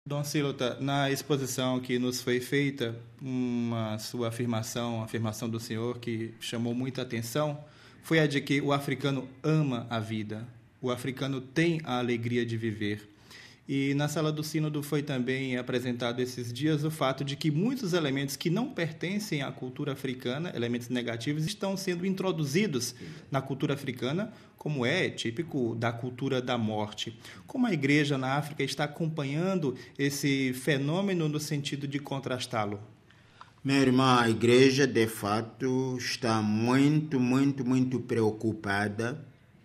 Dom Silota, na exposição que nos foi feita, uma sua afirmação, a afirmação do senhor que chamou muita atenção, foi a de que o africano ama a vida, o africano tem a alegria de viver. E na sala do sínodo foi também apresentado esses dias o fato de que muitos elementos que não pertencem à cultura africana, elementos negativos, estão sendo introduzidos na cultura africana, como é típico da cultura da morte. Como a igreja na África está acompanhando esse fenômeno no sentido de contrastá-lo? Minha irmã, a igreja de fato está muito preocupada.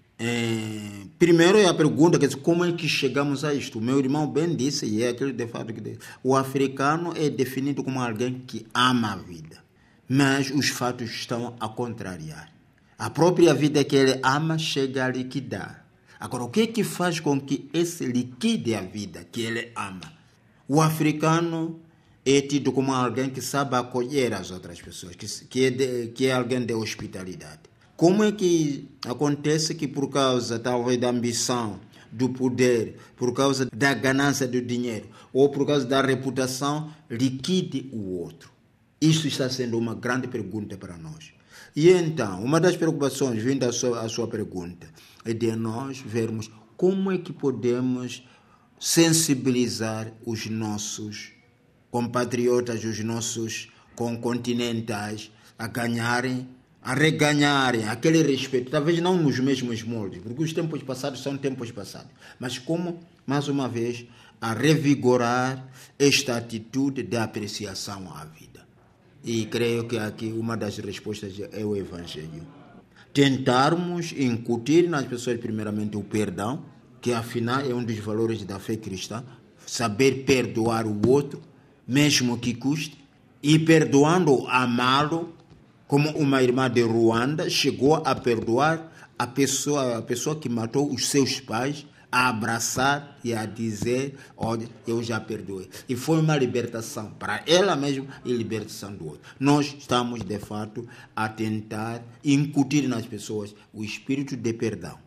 Primeiro é a pergunta, quer dizer, como é que chegamos a isto? O meu irmão bem disse, e é aquilo de fato que o africano é definido como alguém que ama a vida, mas os fatos estão a contrariar. A própria vida que ele ama chega a liquidar. Agora, o que é que faz com que esse liquide a vida que ele ama? O africano é tido como alguém que sabe acolher as outras pessoas, que é alguém de hospitalidade. Como é que acontece que por causa talvez da ambição, do poder, por causa da ganância do dinheiro ou por causa da reputação, liquide o outro? Isso está sendo uma grande pergunta para nós. E então, uma das preocupações, vindo à sua pergunta, é de nós vermos como é que podemos sensibilizar os nossos compatriotas, os nossos concontinentais a reganharem aquele respeito, talvez não nos mesmos moldes, porque os tempos passados são tempos passados, mas como, mais uma vez, a revigorar esta atitude de apreciação à vida. E creio que aqui uma das respostas é o Evangelho. Tentarmos incutir nas pessoas primeiramente o perdão, que afinal é um dos valores da fé cristã, saber perdoar o outro, mesmo que custe, e perdoando, amá-lo, como uma irmã de Ruanda chegou a perdoar a pessoa que matou os seus pais, a abraçar e a dizer, olha, eu já perdoei. E foi uma libertação para ela mesma e libertação do outro. Nós estamos, de fato, a tentar incutir nas pessoas o espírito de perdão.